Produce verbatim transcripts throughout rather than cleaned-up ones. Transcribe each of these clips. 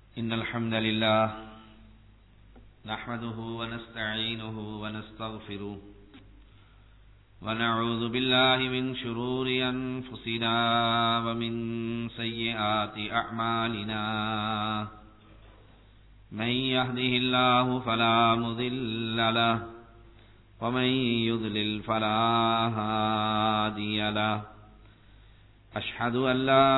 إن الحمد لله نحمده ونستعينه ونستغفره ونعوذ بالله من شرور أنفسنا ومن سيئات أعمالنا من يهده الله فلا مضل له ومن يضلل فلا هادي له أشهد أن لا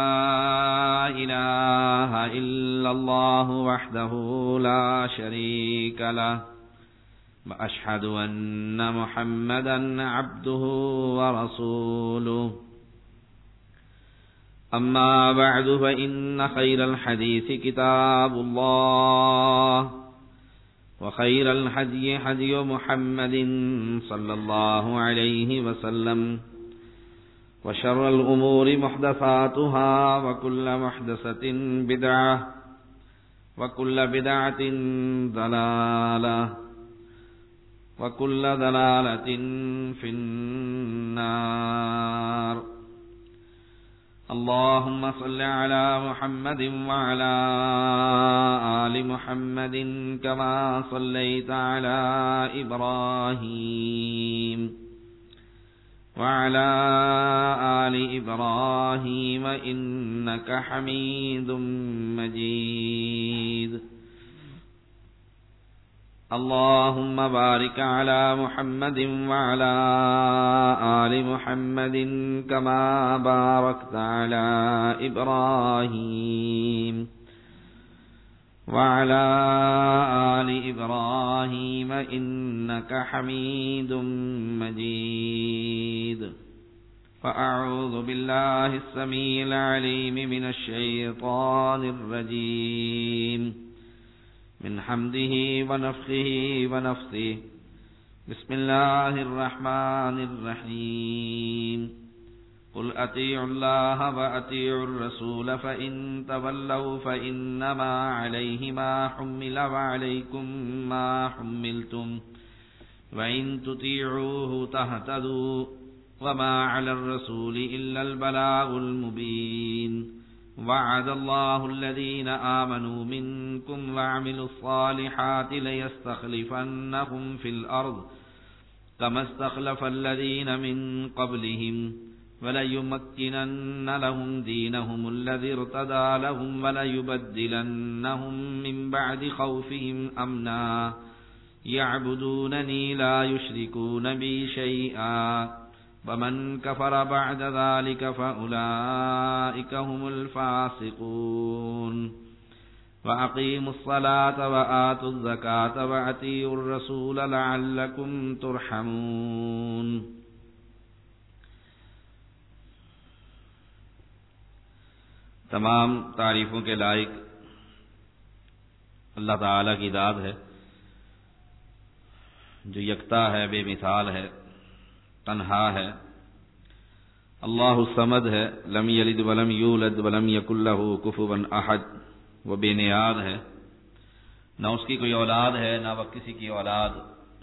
إله إلا الله وحده لا شريك له وأشهد أن محمدا عبده ورسوله أما بعد فإن خير الحديث كتاب الله وخير الهدي هدي محمد صلى الله عليه وسلم وشر الأمور محدثاتها وكل محدثة بدعة وكل بدعة ضلالة وكل ضلالة في النار. اللهم صل على محمد وعلى آل محمد كما صليت على إبراهيم وعلى آل إبراهيم إنك حميد مجيد. اللهم بارك على محمد وعلى آل محمد كما باركت على إبراهيم وعلى آل إبراهيم إنك حميد مجيد. فأعوذ بالله السميع العليم من الشيطان الرجيم من حمده ونفخه ونفثه. بسم الله الرحمن الرحيم. قل أطيعوا الله وأطيعوا الرسول فإن تولوا فإنما عليه ما حمل وعليكم ما حملتم وإن تطيعوه تهتدوا وما على الرسول إلا البلاغ المبين. وعد الله الذين آمنوا منكم وعملوا الصالحات ليستخلفنهم في الأرض كما استخلف الذين من قبلهم وَلَيُمَكِّنَنَّ لَهُمْ دِينَهُمُ الَّذِي ارْتَضَىٰ لَهُمْ وَلَيُبَدِّلَنَّهُمْ مِن بَعْدِ خَوْفِهِمْ أَمْنًا يَعْبُدُونَنِي لَا يُشْرِكُونَ بِي شَيْئًا وَمَن كَفَرَ بَعْدَ ذَٰلِكَ فَأُولَٰئِكَ هُمُ الْفَاسِقُونَ. وَأَقِيمُوا الصَّلَاةَ وَآتُوا الزَّكَاةَ وَأَطِيعُوا الرَّسُولَ لَعَلَّكُمْ تُرْحَمُونَ. تمام تعریفوں کے لائق اللہ تعالی کی ذات ہے جو یکتا ہے، بے مثال ہے، تنہا ہے. اللہ الصمد ہے، لم یلد ولم یولد ولم یکن لہ کفوا احد. وہ بے نیاز ہے، نہ اس کی کوئی اولاد ہے نہ وہ کسی کی اولاد،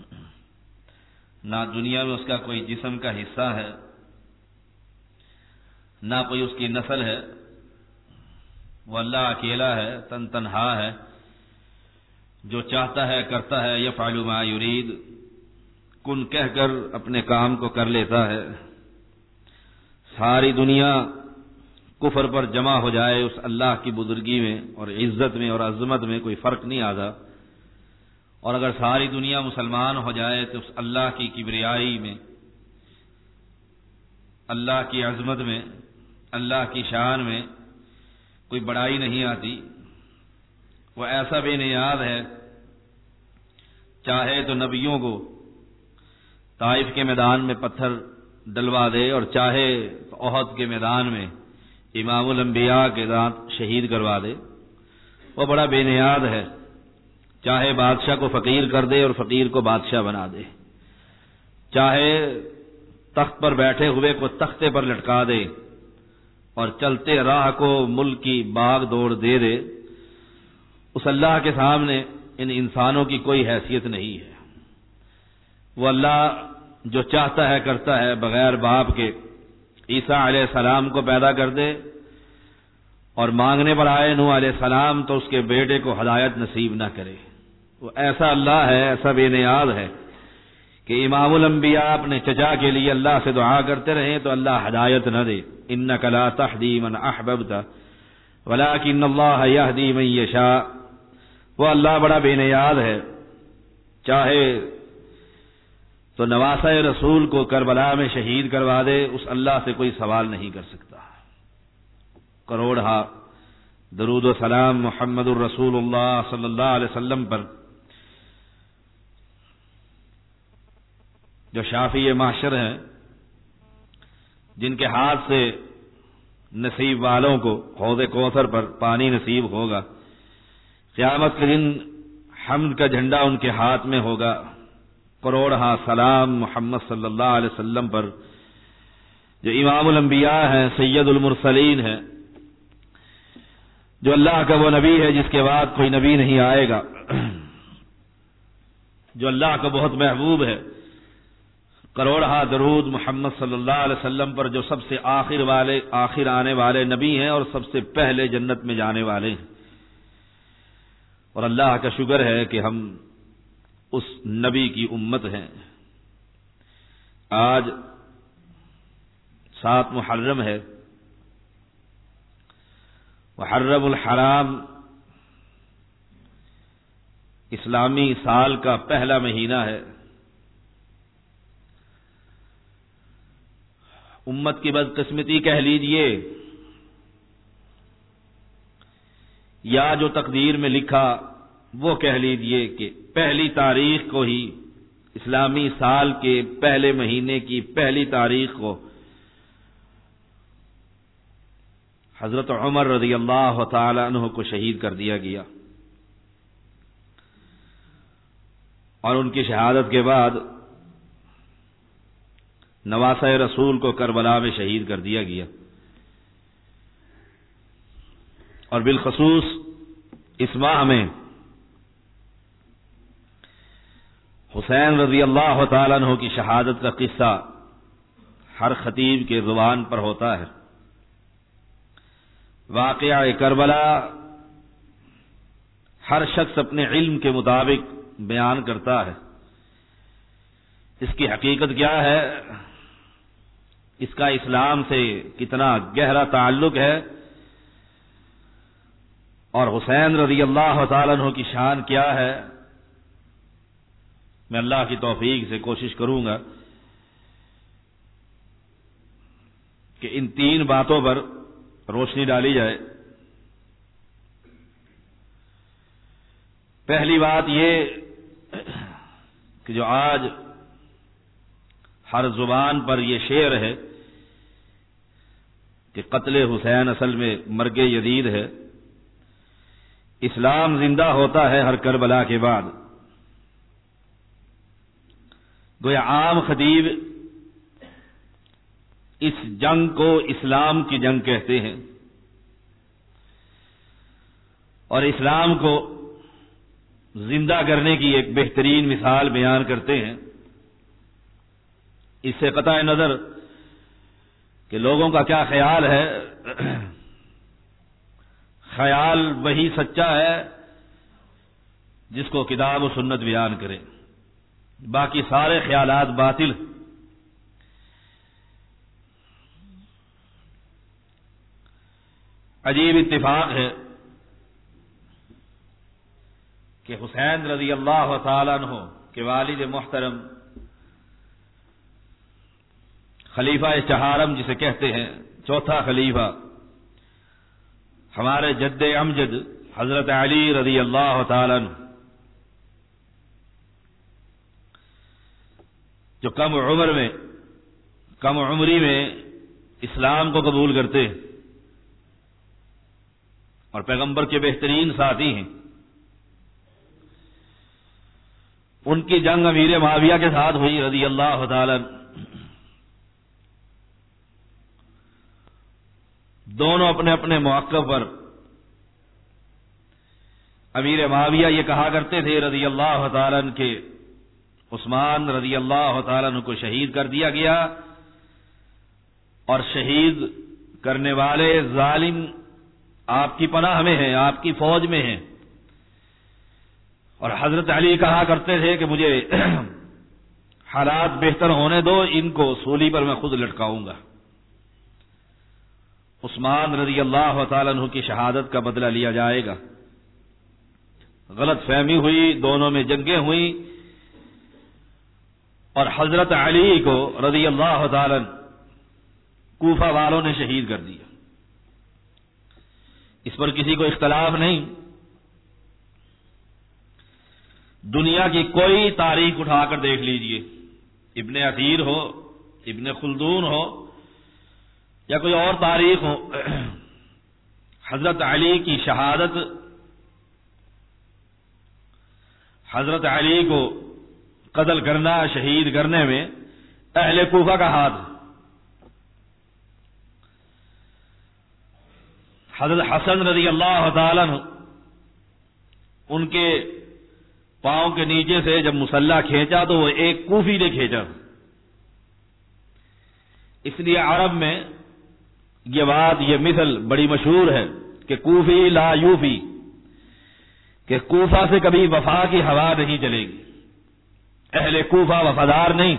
نہ دنیا میں اس کا کوئی جسم کا حصہ ہے نہ کوئی اس کی نسل ہے. وہ اللہ اکیلا ہے، تن تنہا ہے، جو چاہتا ہے کرتا ہے. یفعل ما یرید، کن کہہ کر اپنے کام کو کر لیتا ہے. ساری دنیا کفر پر جمع ہو جائے، اس اللہ کی بزرگی میں اور عزت میں اور عظمت میں کوئی فرق نہیں آتا. اور اگر ساری دنیا مسلمان ہو جائے تو اس اللہ کی کبریائی میں، اللہ کی عظمت میں، اللہ کی شان میں کوئی بڑائی نہیں آتی. وہ ایسا بے نیاز ہے، چاہے تو نبیوں کو طائف کے میدان میں پتھر ڈلوا دے اور چاہے تو احد کے میدان میں امام الانبیاء کے دانت شہید کروا دے. وہ بڑا بے نیاز ہے، چاہے بادشاہ کو فقیر کر دے اور فقیر کو بادشاہ بنا دے، چاہے تخت پر بیٹھے ہوئے کو تختے پر لٹکا دے اور چلتے راہ کو ملک کی باغ دوڑ دے دے. اس اللہ کے سامنے ان انسانوں کی کوئی حیثیت نہیں ہے. وہ اللہ جو چاہتا ہے کرتا ہے، بغیر باپ کے عیسیٰ علیہ السلام کو پیدا کر دے اور مانگنے پر آئے نوح علیہ السلام تو اس کے بیٹے کو ہدایت نصیب نہ کرے. وہ ایسا اللہ ہے، ایسا بے نیاز ہے کہ امام الانبیاء اپنے چچا کے لیے اللہ سے دعا کرتے رہیں تو اللہ ہدایت نہ دے. انک لا تہدی من احببت ولکن اللہ یہدی من یشاء. وہ اللہ بڑا بے نیاز ہے، چاہے تو نواسہ رسول کو کربلا میں شہید کروا دے، اس اللہ سے کوئی سوال نہیں کر سکتا. کروڑہا درود و سلام محمد الرسول اللہ صلی اللہ علیہ وسلم پر، جو شافی محشر ہیں، جن کے ہاتھ سے نصیب والوں کو حوض کوثر پر پانی نصیب ہوگا. قیامت کے دن حمد کا جھنڈا ان کے ہاتھ میں ہوگا. کروڑہا سلام محمد صلی اللہ علیہ وسلم پر، جو امام الانبیاء ہیں، سید المرسلین ہیں، جو اللہ کا وہ نبی ہے جس کے بعد کوئی نبی نہیں آئے گا، جو اللہ کا بہت محبوب ہے. کروڑہا درود محمد صلی اللہ علیہ وسلم پر، جو سب سے آخر والے آخر آنے والے نبی ہیں اور سب سے پہلے جنت میں جانے والے ہیں. اور اللہ کا شکر ہے کہ ہم اس نبی کی امت ہیں. آج سات محرم ہے، محرم الحرام اسلامی سال کا پہلا مہینہ ہے. امت کی بدقسمتی کہہ لیجئے یا جو تقدیر میں لکھا وہ کہہ لیجئے کہ پہلی تاریخ کو ہی، اسلامی سال کے پہلے مہینے کی پہلی تاریخ کو حضرت عمر رضی اللہ تعالی عنہ کو شہید کر دیا گیا، اور ان کی شہادت کے بعد نواسہ رسول کو کربلا میں شہید کر دیا گیا. اور بالخصوص اس ماہ میں حسین رضی اللہ تعالیٰ عنہ کی شہادت کا قصہ ہر خطیب کے زبان پر ہوتا ہے. واقعہ کربلا ہر شخص اپنے علم کے مطابق بیان کرتا ہے. اس کی حقیقت کیا ہے، اس کا اسلام سے کتنا گہرا تعلق ہے، اور حسین رضی اللہ تعالیٰ عنہ کی شان کیا ہے، میں اللہ کی توفیق سے کوشش کروں گا کہ ان تین باتوں پر روشنی ڈالی جائے. پہلی بات یہ کہ جو آج ہر زبان پر یہ شعر ہے کہ قتل حسین اصل میں مرگ یزید ہے. اسلام زندہ ہوتا ہے ہر کربلا کے بعد. گویا عام خطیب اس جنگ کو اسلام کی جنگ کہتے ہیں، اور اسلام کو زندہ کرنے کی ایک بہترین مثال بیان کرتے ہیں. اس سے قطع نظر کہ لوگوں کا کیا خیال ہے، خیال وہی سچا ہے جس کو کتاب و سنت بیان کرے، باقی سارے خیالات باطل. عجیب اتفاق ہے کہ حسین رضی اللہ تعالیٰ عنہ کے والد محترم خلیفہ چہارم جسے کہتے ہیں، چوتھا خلیفہ، ہمارے جد امجد حضرت علی رضی اللہ تعالیٰ عنہ، جو کم عمر میں کم عمری میں اسلام کو قبول کرتے اور پیغمبر کے بہترین ساتھی ہیں. ان کی جنگ امیر معاویہ کے ساتھ ہوئی رضی اللہ تعالی. دونوں اپنے اپنے موقع پر امیر معاویہ یہ کہا کرتے تھے رضی اللہ تعالیٰ عنہ کہ عثمان رضی اللہ تعالیٰ عنہ کو شہید کر دیا گیا، اور شہید کرنے والے ظالم آپ کی پناہ میں ہیں، آپ کی فوج میں ہیں. اور حضرت علی کہا کرتے تھے کہ مجھے حالات بہتر ہونے دو، ان کو سولی پر میں خود لٹکاؤں گا. عثمان رضی اللہ تعالیٰ عنہ کی شہادت کا بدلہ لیا جائے گا. غلط فہمی ہوئی، دونوں میں جنگیں ہوئیں اور حضرت علی کو رضی اللہ تعالیٰ عنہ کوفہ والوں نے شہید کر دیا. اس پر کسی کو اختلاف نہیں. دنیا کی کوئی تاریخ اٹھا کر دیکھ لیجئے، ابن اثیر ہو، ابن خلدون ہو یا کوئی اور تاریخ ہو، حضرت علی کی شہادت، حضرت علی کو قتل کرنا، شہید کرنے میں اہل کوفہ کا ہاتھ ہے. حضرت حسن رضی اللہ تعالیٰ عنہ ان کے پاؤں کے نیچے سے جب مسلح کھینچا تو وہ ایک کوفی نے کھینچا. اس لیے عرب میں یہ بات، یہ مثل بڑی مشہور ہے کہ کوفی لا یوفی، کہ کوفہ سے کبھی وفا کی ہوا نہیں چلے گی. اہل کوفہ وفادار نہیں،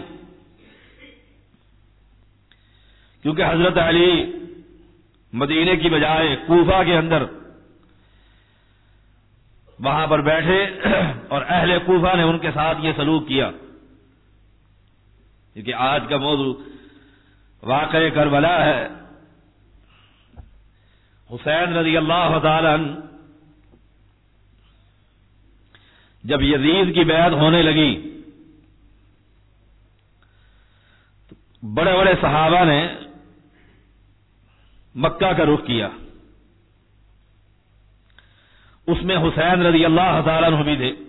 کیونکہ حضرت علی مدینے کی بجائے کوفہ کے اندر وہاں پر بیٹھے اور اہل کوفہ نے ان کے ساتھ یہ سلوک کیا. کیونکہ آج کا موضوع واقعہ کربلا ہے. حسین رضی اللہ تعالی عنہ جب یزید کی بیعت ہونے لگی تو بڑے بڑے صحابہ نے مکہ کا رخ کیا. اس میں حسین رضی اللہ تعالیٰ عنہ بھی تھے.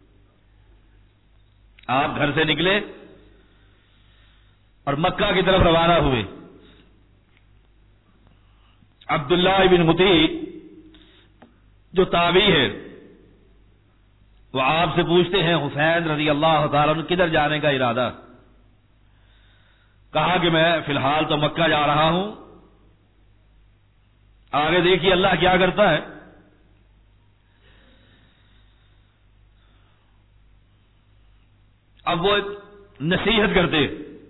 آپ گھر سے نکلے اور مکہ کی طرف روانہ ہوئے. عبداللہ بن مطیع جو تابعی ہے وہ آپ سے پوچھتے ہیں حسین رضی اللہ تعالیٰ عنہ کدھر جانے کا ارادہ؟ کہا کہ میں فی الحال تو مکہ جا رہا ہوں، آگے دیکھیے اللہ کیا کرتا ہے. اب وہ نصیحت کرتے،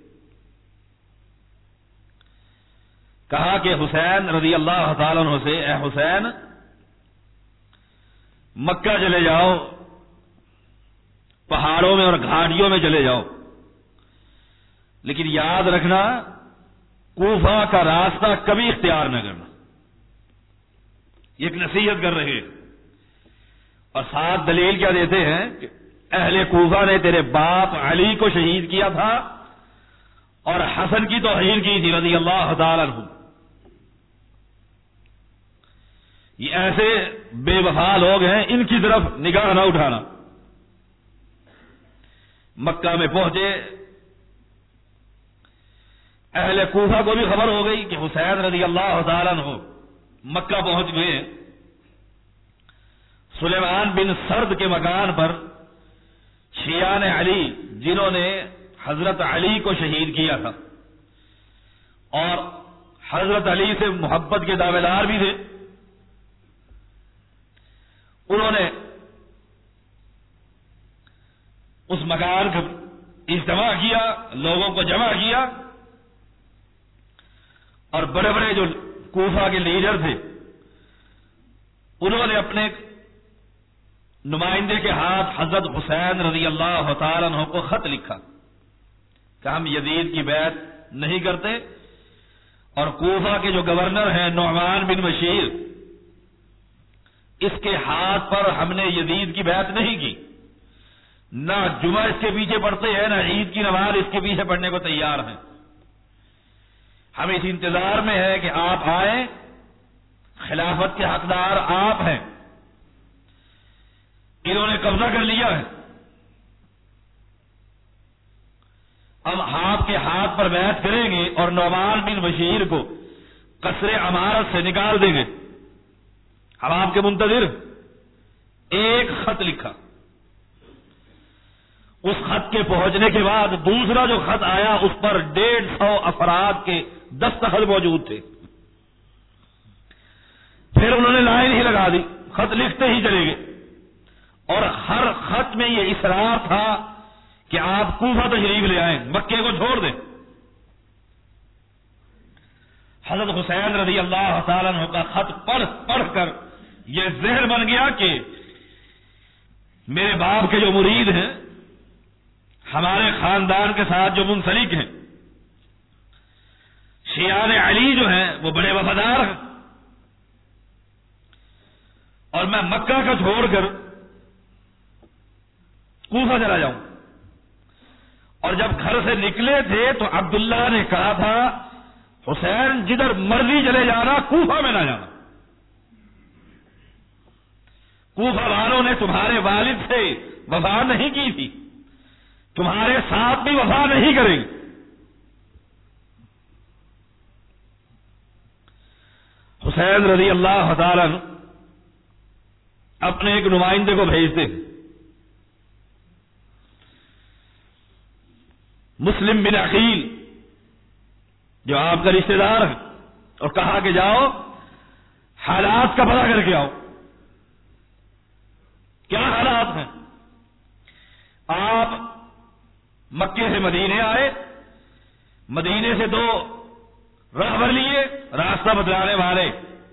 کہا کہ حسین رضی اللہ تعالیٰ عنہ سے، اے حسین مکہ چلے جاؤ، پہاڑوں میں اور گھاٹیوں میں چلے جاؤ، لیکن یاد رکھنا کوفہ کا راستہ کبھی اختیار نہ کرنا. یہ ایک نصیحت کر رہے ہیں اور ساتھ دلیل کیا دیتے ہیں کہ اہل کوفہ نے تیرے باپ علی کو شہید کیا تھا اور حسن کی توہین کی تھی رضی اللہ تعالی عنہ. یہ ایسے بے وفا لوگ ہیں، ان کی طرف نگاہ نہ اٹھانا. مکہ میں پہنچے، اہل کوفہ کو بھی خبر ہو گئی کہ حسین رضی اللہ تعالیٰ عنہ مکہ پہنچ گئے. سلیمان بن سرد کے مکان پر شیعان علی، جنہوں نے حضرت علی کو شہید کیا تھا اور حضرت علی سے محبت کے دعوے دار بھی تھے، انہوں نے اس مکان کو اجتماع کیا، لوگوں کو جمع کیا اور بڑے بڑے جو کوفہ کے لیڈر تھے انہوں نے اپنے نمائندے کے ہاتھ حضرت حسین رضی اللہ تعالیٰ عنہ کو خط لکھا کہ ہم یزید کی بیعت نہیں کرتے، اور کوفہ کے جو گورنر ہیں نعمان بن بشیر، اس کے ہاتھ پر ہم نے یزید کی بیعت نہیں کی. نہ جمعہ اس کے پیچھے پڑتے ہیں، نہ عید کی نماز اس کے پیچھے پڑھنے کو تیار ہیں. ہم اس انتظار میں ہیں کہ آپ آئیں، خلافت کے حقدار آپ ہیں. انہوں نے قبضہ کر لیا ہے، اب آپ کے ہاتھ پر بیعت کریں گے اور نعمان بن بشیر کو قصر عمارت سے نکال دیں گے. ہم آپ کے منتظر. ایک خط لکھا. اس خط کے پہنچنے کے بعد دوسرا جو خط آیا اس پر ڈیڑھ سو افراد کے دستخط موجود تھے. پھر انہوں نے لائن ہی لگا دی، خط لکھتے ہی چلے گئے، اور ہر خط میں یہ اصرار تھا کہ آپ کوفہ تشریف لے آئیں، مکے کو چھوڑ دیں۔ حضرت حسین رضی اللہ تعالیٰ عنہ کا خط پڑھ پڑھ کر یہ ذہن بن گیا کہ میرے باپ کے جو مرید ہیں، ہمارے خاندان کے ساتھ جو منسلک ہیں، شیعان علی جو ہیں وہ بڑے وفادار ہیں، اور میں مکہ کا چھوڑ کر کوفہ چلا جاؤں۔ اور جب گھر سے نکلے تھے تو عبداللہ نے کہا تھا حسین جدھر مرضی چلے جانا، کوفہ میں نہ جانا، کوفہ والوں نے تمہارے والد سے وفا نہیں کی تھی، تمہارے ساتھ بھی وفا نہیں کریں گے۔ حسین رضی اللہ تعالی عنہ اپنے ایک نمائندے کو بھیجتے ہیں، مسلم بن عقیل جو آپ کا رشتہ دار ہے، اور کہا کہ جاؤ حالات کا پتہ کر کے آؤ، کیا حالات ہیں۔ آپ مکے سے مدینے آئے، مدینے سے دو راہبر لیے، راستہ بتلانے والے،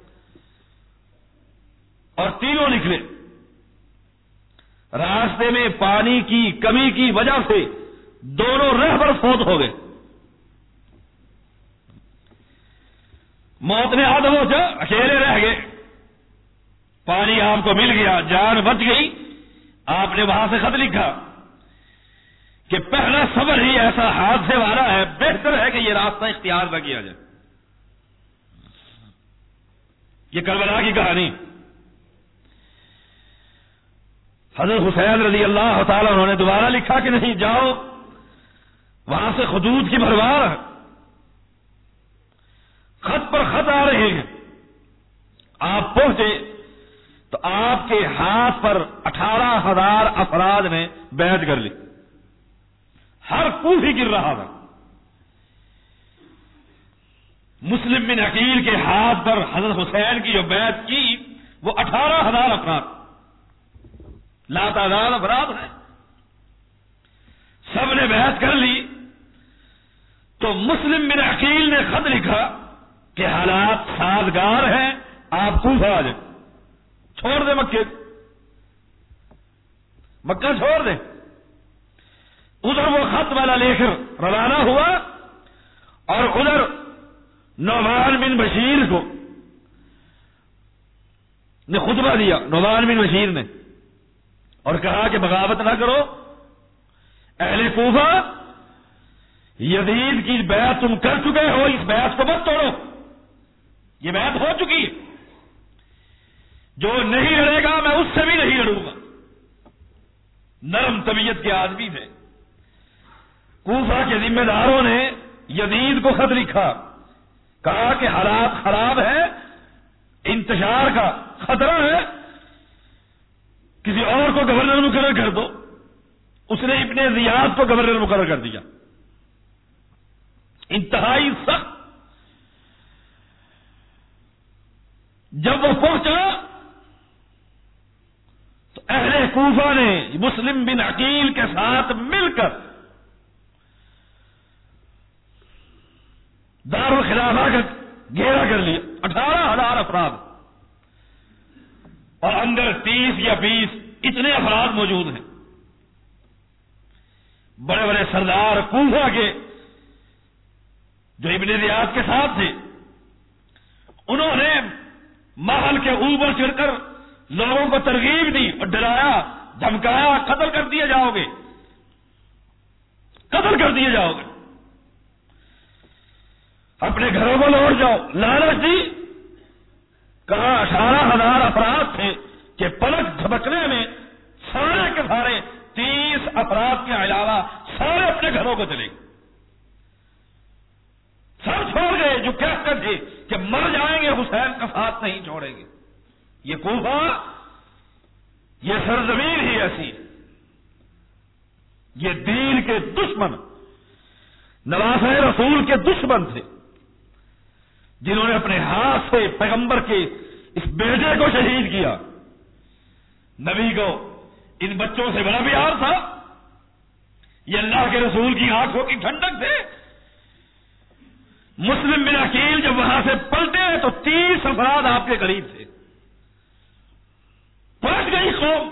اور تینوں نکلے۔ راستے میں پانی کی کمی کی وجہ سے دونوں راہبر فوت ہو گئے، موت نے ہاتھ پہنچا، اکیلے رہ گئے۔ پانی آپ کو مل گیا، جان بچ گئی۔ آپ نے وہاں سے خط لکھا کہ پہلا صبر ہی ایسا حادثے والا ہے، بہتر ہے کہ یہ راستہ اختیار نہ کیا جائے۔ یہ کربلا کی کہانی۔ حضرت حسین رضی اللہ تعالیٰ انہوں نے دوبارہ لکھا کہ نہیں، جاؤ وہاں سے خطوط کی بھرمار ہے، خط پر خط آ رہے ہیں۔ آپ پہنچے تو آپ کے ہاتھ پر اٹھارہ ہزار افراد نے بیعت کر لی، ہر کوفی گر رہا تھا۔ مسلم بن عقیل کے ہاتھ پر حضرت حسین کی جو بیعت کی وہ اٹھارہ ہزار افراد، لاتعداد افراد ہیں، سب نے بیعت کر لی۔ تو مسلم بن عقیل نے خط لکھا کہ حالات سازگار ہیں، آپ کوفہ آ جائیں، چھوڑ دیں مکے، مکہ چھوڑ دیں۔ ادھر وہ خط والا لے کر روانہ ہوا، اور ادھر نعمان بن بشیر کو نے خطبہ دیا، نعمان بن بشیر نے، اور کہا کہ بغاوت نہ کرو، اہل کوفہ یزید کی بیعت تم کر چکے ہو، اس بیعت کو مت توڑو، یہ بیعت ہو چکی ہے، جو نہیں لڑے گا میں اس سے بھی نہیں لڑوں گا۔ نرم طبیعت کے آدمی تھے۔ کوفہ کے ذمہ داروں نے یزید کو خط لکھا، کہا کہ حالات خراب ہیں، انتشار کا خطرہ ہے، کسی اور کو گورنر مقرر کر دو۔ اس نے ابن زیاد کو گورنر مقرر کر دیا، انتہائی سخت۔ جب وہ پہنچا تو اہل کوفہ نے مسلم بن عقیل کے ساتھ مل کر دارالخلافہ کا گھیرا کر لیا، اٹھارہ ہزار افراد، اور اندر تیس یا بیس اتنے افراد موجود ہیں، بڑے بڑے سردار کوفہ کے جو ابن زیاد کے ساتھ تھے، انہوں نے محل کے اوپر چڑھ کر لوگوں کو ترغیب دی اور ڈرایا، دھمکایا، قتل کر دیے جاؤ گے، قتل کر دیے جاؤ گے، اپنے گھروں کو لوٹ جاؤ، لالچ دی۔ کہا اٹھارہ ہزار افراد تھے کہ پلک جھپکنے میں سارے کے سارے تیس افراد کے علاوہ سارے اپنے گھروں کو چلے گئے، سب چھوڑ گئے جو کہتے تھے کہ مر جائیں گے حسین کا ساتھ نہیں چھوڑیں گے۔ یہ کوفہ، یہ سرزمین ہی ایسی، یہ دین کے دشمن، نواسۂ رسول کے دشمن تھے، جنہوں نے اپنے ہاتھ سے پیغمبر کے اس بیٹے کو شہید کیا. نبی کو ان بچوں سے بڑا پیار تھا. یہ اللہ کے رسول کی آنکھوں کی ٹھنڈک تھے. مسلم بن عقیل جب وہاں سے پلٹے تو تیس افراد آپ کے قریب تھے. پلٹ گئی قوم.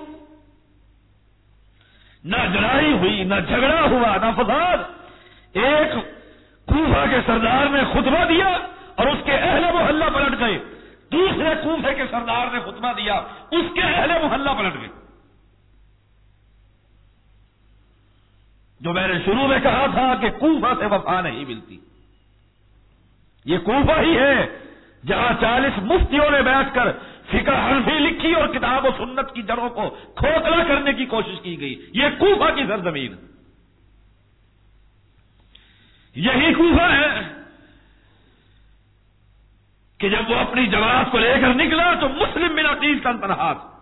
نہ لڑائی ہوئی، نہ جھگڑا ہوا، نہ فساد. ایک کوفہ کے سردار نے خطبہ دیا اور اس کے اہل محلہ پلٹ گئے. دوسرے کوفے کے سردار نے خطبہ دیا، اس کے اہل محلہ پلٹ گئے. جو میں نے شروع میں کہا تھا کہ کوفہ سے وفا نہیں ملتی، یہ کوفہ ہی ہے جہاں چالیس مفتیوں نے بیٹھ کر فقہ حنفی لکھی اور کتاب و سنت کی جڑوں کو کھوکھلا کرنے کی کوشش کی گئی. یہ کوفہ کی سرزمین، یہی کوفہ ہے کہ جب وہ اپنی جماعت کو لے کر نکلا تو مسلم بن عقیل تن تنہا تھا.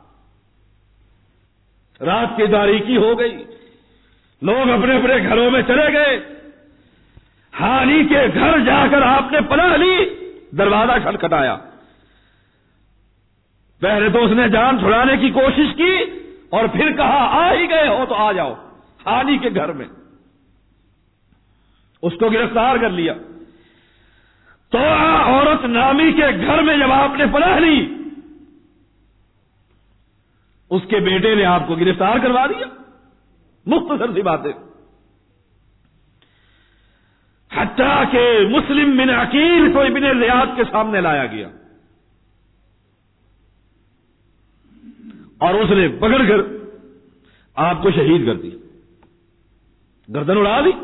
رات کی تاریکی ہو گئی، لوگ اپنے اپنے گھروں میں چلے گئے. ہانی کے گھر جا کر آپ نے پناہ لی. دروازہ کھٹکھٹایا. پہلے تو اس نے جان چھڑانے کی کوشش کی اور پھر کہا آ ہی گئے ہو تو آ جاؤ. ہانی کے گھر میں اس کو گرفتار کر لیا. تو عورت نامی کے گھر میں جب آپ نے پناہ لی، اس کے بیٹے نے آپ کو گرفتار کروا دیا. مختصر سی باتیں. حتیٰ کہ مسلم بن عقیل کو ابن زیاد کے سامنے لایا گیا اور اس نے پکڑ کر آپ کو شہید کر دی، گردن اڑا دی.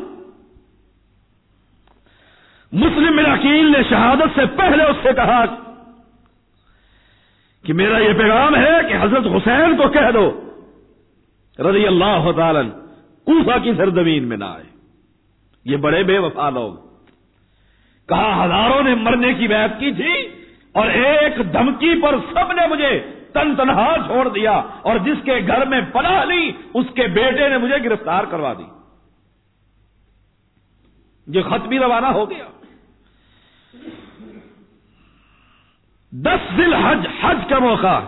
مسلم بن عقیل نے شہادت سے پہلے اس سے کہا کہ میرا یہ پیغام ہے کہ حضرت حسین کو کہہ دو رضی اللہ تعالی کوفہ کی سرزمین میں نہ آئے. یہ بڑے بے وفا لوگ. کہا ہزاروں نے مرنے کی بیعت کی تھی اور ایک دھمکی پر سب نے مجھے تن تنہا چھوڑ دیا، اور جس کے گھر میں پناہ لی اس کے بیٹے نے مجھے گرفتار کروا دی. یہ خط بھی روانہ ہو گیا. دس ذی الحج، حج کا موقع،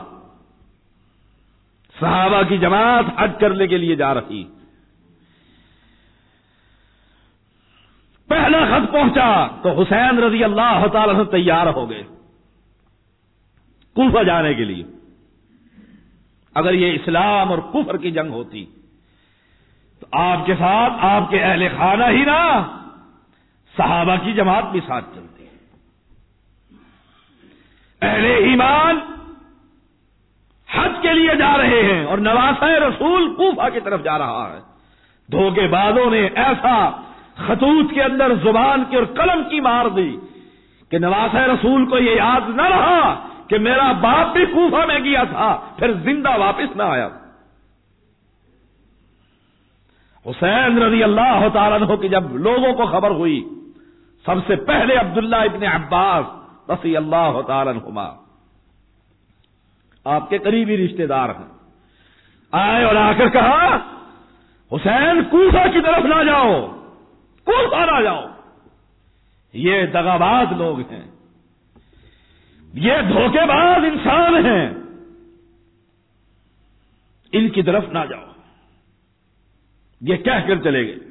صحابہ کی جماعت حج کرنے کے لیے جا رہی. پہلا خط پہنچا تو حسین رضی اللہ تعالی عنہ تیار ہو گئے کوفہ جانے کے لیے. اگر یہ اسلام اور کفر کی جنگ ہوتی تو آپ کے ساتھ آپ کے اہل خانہ ہی نہ صحابہ کی جماعت بھی ساتھ چلتی. اہل ایمان حج کے لیے جا رہے ہیں اور نواسہ رسول کوفہ کی طرف جا رہا ہے. دھوکے بازوں نے ایسا خطوط کے اندر زبان کی اور قلم کی مار دی کہ نواسہ رسول کو یہ یاد نہ رہا کہ میرا باپ بھی کوفہ میں گیا تھا، پھر زندہ واپس نہ آیا. حسین رضی اللہ تعالیٰ عنہ کی جب لوگوں کو خبر ہوئی، سب سے پہلے عبداللہ ابن عباس رضی اللہ تعالیٰ عنہما، آپ کے قریبی رشتہ دار ہیں، آئے اور آ کر کہا حسین کوفہ کی طرف نہ جاؤ، کوفہ نہ جاؤ. یہ دغاباز لوگ ہیں، یہ دھوکے باز انسان ہیں، ان کی طرف نہ جاؤ. یہ کہہ کر چلے گئے.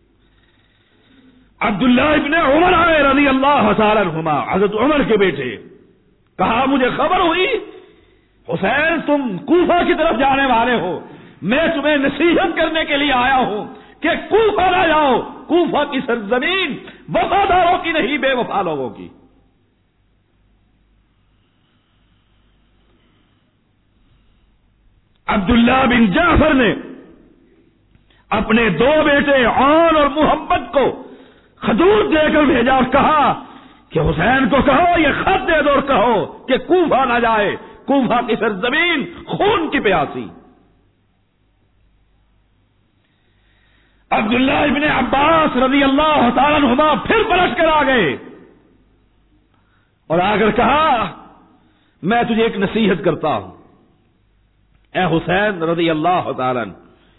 عبداللہ ابن عمر آئے رضی اللہ تعالی عنہما، حضرت عمر کے بیٹے. کہا مجھے خبر ہوئی حسین تم کوفہ کی طرف جانے والے ہو، میں تمہیں نصیحت کرنے کے لیے آیا ہوں کہ کوفہ نہ جاؤ. کوفہ کی سرزمین وفاداروں کی نہیں، بے وفا لوگوں کی. عبداللہ بن جعفر نے اپنے دو بیٹے عون اور محمد کو خطوط دے کر بھیجا اور کہا کہ حسین کو کہو یہ خط دے دو اور کہو کہ کوفہ نہ جائے، کوفہ کی سرزمین خون کی پیاسی. عبداللہ ابن عباس رضی اللہ تعالیٰ عنہما پھر پلٹ کر آ گئے اور آ کر کہا میں تجھے ایک نصیحت کرتا ہوں اے حسین رضی اللہ تعالیٰ عنہ،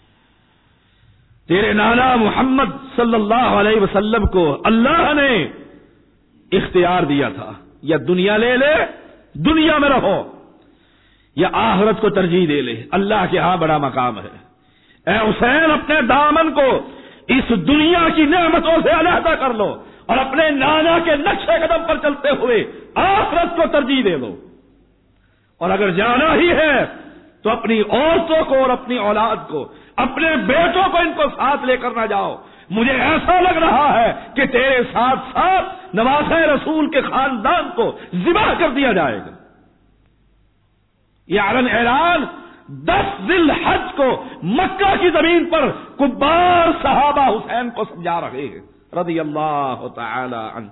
تیرے نانا محمد صلی اللہ علیہ وسلم کو اللہ نے اختیار دیا تھا، یا دنیا لے لے دنیا میں رہو یا آخرت کو ترجیح دے لے، اللہ کے ہاں بڑا مقام ہے۔ اے حسین، اپنے دامن کو اس دنیا کی نعمتوں سے علیحدہ کر لو اور اپنے نانا کے نقش قدم پر چلتے ہوئے آخرت کو ترجیح دے دو، اور اگر جانا ہی ہے تو اپنی عورتوں کو اور اپنی اولاد کو، اپنے بیٹوں کو، ان کو ساتھ لے کر نہ جاؤ۔ مجھے ایسا لگ رہا ہے کہ تیرے ساتھ ساتھ نواسہ رسول کے خاندان کو ذبح کر دیا جائے گا۔ یہ علن اعلان دس ذی الحج کو مکہ کی زمین پر کبار صحابہ حسین کو سمجھا رہے ہیں رضی اللہ تعالی عنہ۔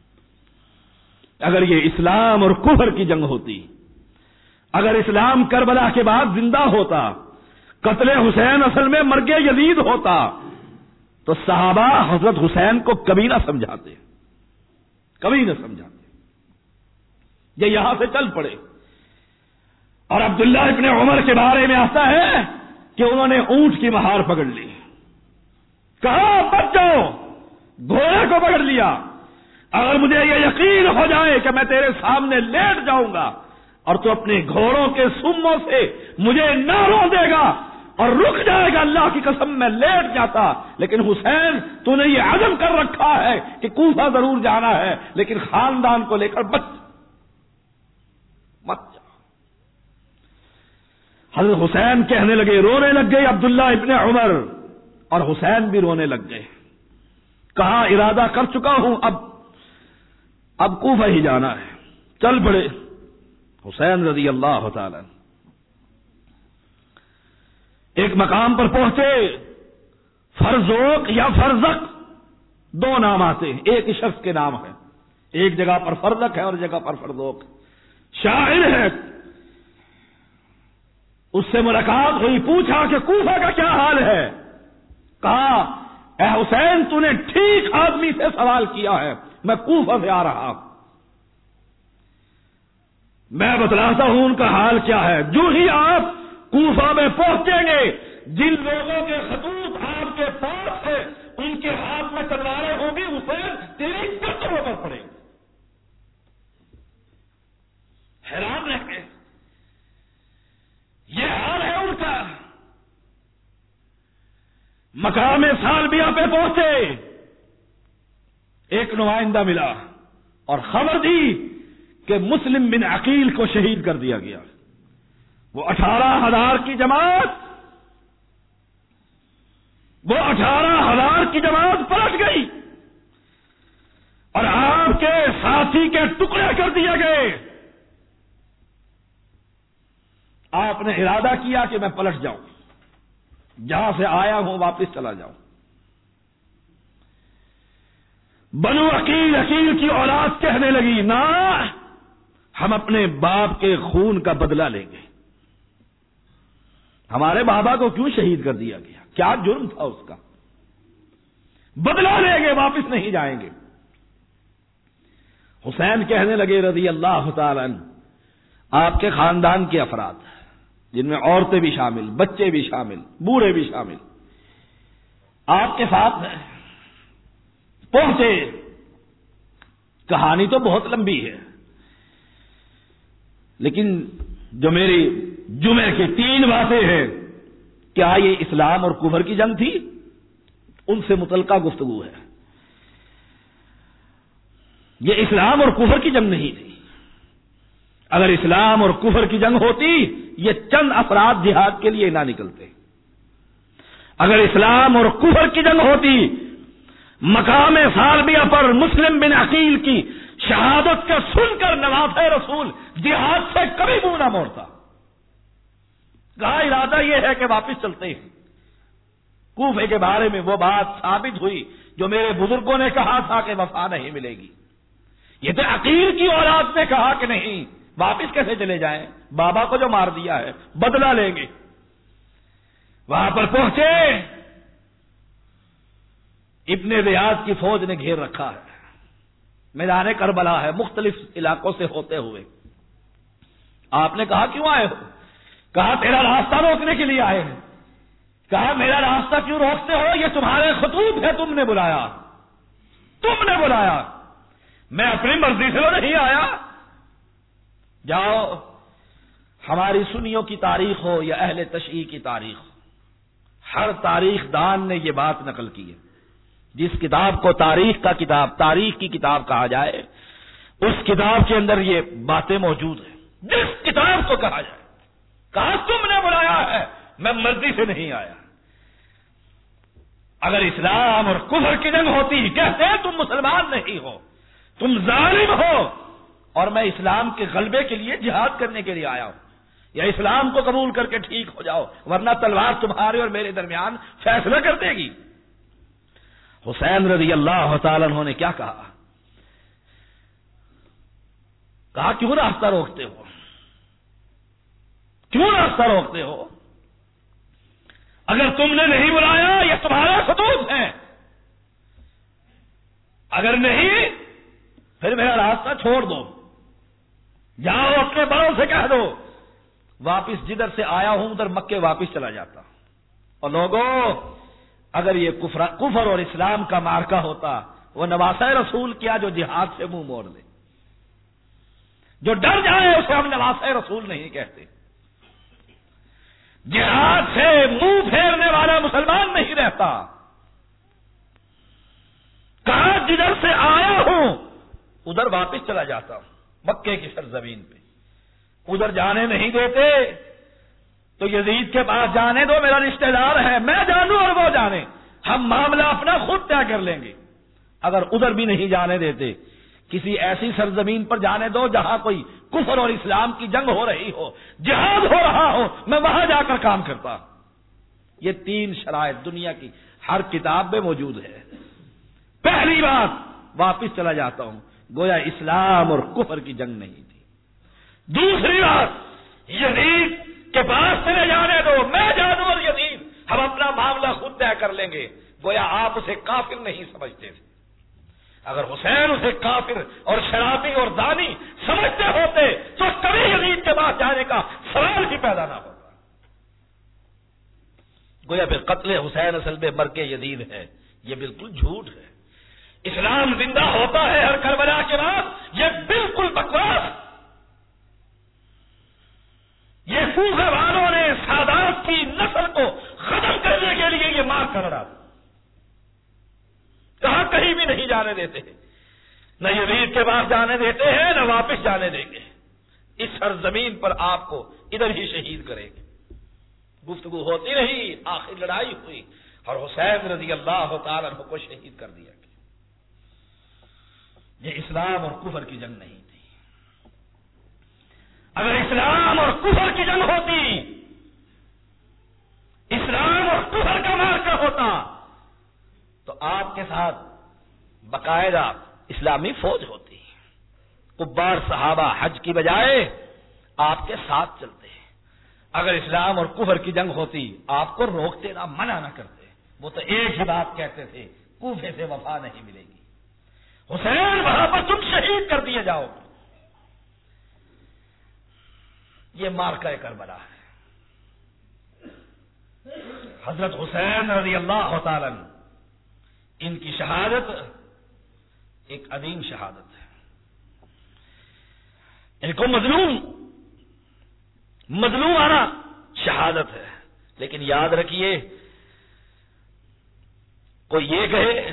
اگر یہ اسلام اور کفر کی جنگ ہوتی، اگر اسلام کربلا کے بعد زندہ ہوتا، قتل حسین اصل میں مرگ یزید ہوتا، تو صحابہ حضرت حسین کو کبھی نہ سمجھاتے، کبھی نہ سمجھاتے۔ یہ یہاں سے چل پڑے، اور عبداللہ ابن عمر کے بارے میں آتا ہے کہ انہوں نے اونٹ کی مہار پکڑ لی، کہا بچ جاؤ، گھوڑے کو پکڑ لیا، اگر مجھے یہ یقین ہو جائے کہ میں تیرے سامنے لیٹ جاؤں گا اور تو اپنے گھوڑوں کے سموں سے مجھے نہ رو دے گا اور رک جائے گا، اللہ کی قسم میں لیٹ جاتا، لیکن حسین تو نے یہ عزم کر رکھا ہے کہ کوفہ ضرور جانا ہے، لیکن خاندان کو لے کر بچ مت جا۔ حضرت حسین کہنے لگے، رونے لگ گئے عبداللہ ابن عمر، اور حسین بھی رونے لگ گئے۔ کہا ارادہ کر چکا ہوں، اب اب کوفہ ہی جانا ہے۔ چل پڑے حسین رضی اللہ تعالی۔ ایک مقام پر پہنچے، فرزوق یا فرزق دو نام آتے ہیں، ایک شخص کے نام ہے، ایک جگہ پر فرزق ہے اور جگہ پر فرزوق۔ شاعر ہے، اس سے ملاقات ہوئی، پوچھا کہ کوفہ کا کیا حال ہے؟ کہا اے حسین، تو نے ٹھیک آدمی سے سوال کیا ہے، میں کوفہ سے آ رہا ہوں، میں بتلاتا ہوں ان کا حال کیا ہے۔ جو ہی آپ کوفہ میں پہنچیں گے، جن لوگوں کے خطوط آپ کے پاس ہے ان کے ہاتھ میں تلواریں ہوں گی، حسین تیری گردنوں پر پڑے گی۔ حیران رہ گئے، یہ حال ہے ان کا۔ مقام سالبیہ پہ پہنچے، ایک نمائندہ ملا اور خبر دی کہ مسلم بن عقیل کو شہید کر دیا گیا۔ وہ اٹھارہ ہزار کی جماعت وہ اٹھارہ ہزار کی جماعت پلٹ گئی اور آپ کے ساتھی کے ٹکڑے کر دیے گئے۔ آپ نے ارادہ کیا کہ میں پلٹ جاؤں، جہاں سے آیا ہوں واپس چلا جاؤں۔ بنو عقیل عقیل کی اولاد کہنے لگی، نہ، ہم اپنے باپ کے خون کا بدلہ لیں گے۔ ہمارے بابا کو کیوں شہید کر دیا گیا؟ کیا جرم تھا اس کا؟ بدلہ لیں گے، واپس نہیں جائیں گے۔ حسین کہنے لگے رضی اللہ تعالی عنہ، آپ کے خاندان کے افراد، جن میں عورتیں بھی شامل، بچے بھی شامل، بوڑھے بھی شامل، آپ کے ساتھ پہنچے۔ کہانی تو بہت لمبی ہے، لیکن جو میری جمعے کی تین باتیں ہیں، کیا یہ اسلام اور کفر کی جنگ تھی؟ ان سے متعلقہ گفتگو ہے۔ یہ اسلام اور کفر کی جنگ نہیں تھی۔ اگر اسلام اور کفر کی جنگ ہوتی، یہ چند افراد جہاد کے لیے نہ نکلتے۔ اگر اسلام اور کفر کی جنگ ہوتی، مقام سالبیہ پر مسلم بن عقیل کی شہادت کا سن کر نواسہ رسول جہاد سے کبھی منہ نہ موڑتا۔ کہا ارادہ یہ ہے کہ واپس چلتے ہیں۔ کوفے کے بارے میں وہ بات ثابت ہوئی جو میرے بزرگوں نے کہا تھا کہ وفا نہیں ملے گی۔ یہ تو عقیل کی اولاد نے کہا کہ نہیں، واپس کیسے چلے جائیں، بابا کو جو مار دیا ہے بدلہ لیں گے۔ وہاں پر پہنچے، ابن ریاض کی فوج نے گھیر رکھا ہے، میدان کربلا ہے، مختلف علاقوں سے ہوتے ہوئے۔ آپ نے کہا کیوں آئے ہو؟ کہا تیرا راستہ روکنے کے لیے آئے ہیں۔ کہا میرا راستہ کیوں روکتے ہو؟ یہ تمہارے خطوط ہے، تم نے بلایا، تم نے بلایا، میں اپنی مرضی سے تو نہیں آیا۔ جاؤ ہماری سنیوں کی تاریخ ہو یا اہل تشیع کی تاریخ ہو، ہر تاریخ دان نے یہ بات نقل کی ہے. جس کتاب کو تاریخ کا کتاب تاریخ کی کتاب کہا جائے اس کتاب کے اندر یہ باتیں موجود ہیں. جس کتاب کو کہا جائے، کہا تم نے بلایا ہے، میں مرضی سے نہیں آیا. اگر اسلام اور کفر کی جنگ ہوتی، کہتے ہیں تم مسلمان نہیں ہو، تم ظالم ہو، اور میں اسلام کے غلبے کے لیے جہاد کرنے کے لیے آیا ہوں، یا اسلام کو قبول کر کے ٹھیک ہو جاؤ ورنہ تلوار تمہارے اور میرے درمیان فیصلہ کر دے گی. حسین رضی اللہ تعالیٰ عنہ نے کیا کہا؟ کہا کیوں راستہ روکتے ہو، کیوں راستہ روکتے ہو؟ اگر تم نے نہیں بلایا یہ تمہارا خطوط ہے، اگر نہیں پھر میرا راستہ چھوڑ دو، جاؤ اپنے بڑوں سے کہہ دو واپس جدھر سے آیا ہوں ادھر مکے واپس چلا جاتا. اور لوگوں، اگر یہ کفر کفر اور اسلام کا مارکا ہوتا، وہ نواسہ رسول کیا جو جہاد سے منہ موڑ لے، جو ڈر جائے اسے ہم نواسہ رسول نہیں کہتے. جہاد سے منہ پھیرنے والا مسلمان نہیں رہتا. کہاں جدھر سے آیا ہوں ادھر واپس چلا جاتا ہوں، مکے کی سرزمین پہ. ادھر جانے نہیں دیتے تو یزید کے پاس جانے دو، میرا رشتہ دار ہے، میں جانوں اور وہ جانے، ہم معاملہ اپنا خود طے کر لیں گے. اگر ادھر بھی نہیں جانے دیتے، کسی ایسی سرزمین پر جانے دو جہاں کوئی کفر اور اسلام کی جنگ ہو رہی ہو، جہاد ہو رہا ہو، میں وہاں جا کر کام کرتا. یہ تین شرائط دنیا کی ہر کتاب میں موجود ہے. پہلی بات، واپس چلا جاتا ہوں، گویا اسلام اور کفر کی جنگ نہیں تھی. دوسری بات، یزید کے پاس چلے جانے دو، میں جانوں اور یزید ہم اپنا معاملہ خود طے کر لیں گے. گویا آپ اسے کافر نہیں سمجھتے تھے. اگر حسین اسے کافر اور شرابی اور دانی سمجھتے ہوتے تو کبھی یزید کے پاس جانے کا سوال ہی پیدا نہ ہوتا. گویا پھر قتل حسین اصل میں مرگ یزید ہے، یہ بالکل جھوٹ ہے. اسلام زندہ ہوتا ہے ہر کربلا کے بعد، یہ بالکل بکواس. یہ صوفے والوں نے سادات کی نسل کو ختم کرنے کے لیے یہ مار کر رہا، کہاں کہیں بھی نہیں جانے دیتے، نہ یزید کے پاس جانے دیتے ہیں نہ واپس جانے دیں گے. اس سرزمین پر آپ کو ادھر ہی شہید کریں گے. گفتگو ہوتی رہی، آخر لڑائی ہوئی اور حسین رضی اللہ تعالیٰ عنہ کو شہید کر دیا گیا. یہ اسلام اور کفر کی جنگ نہیں تھی. اگر اسلام اور کفر کی جنگ ہوتی، اسلام اور کفر کا مارکا ہوتا، تو آپ کے ساتھ باقاعدہ اسلامی فوج ہوتی. کبار صحابہ حج کی بجائے آپ کے ساتھ چلتے. اگر اسلام اور کفر کی جنگ ہوتی آپ کو روکتے نہ، منع نہ کرتے. وہ تو ایک ہی بات کہتے تھے، کوفے سے وفا نہیں ملے گی. حسین وہاں پر تم شہید کر دیے جاؤ. یہ مارکہ کربلا ہے. حضرت حسین رضی اللہ تعالی عنہ، ان کی شہادت ایک عظیم شہادت ہے. ان کو مظلوم مظلوم آنا شہادت ہے. لیکن یاد رکھیے، کوئی یہ کہے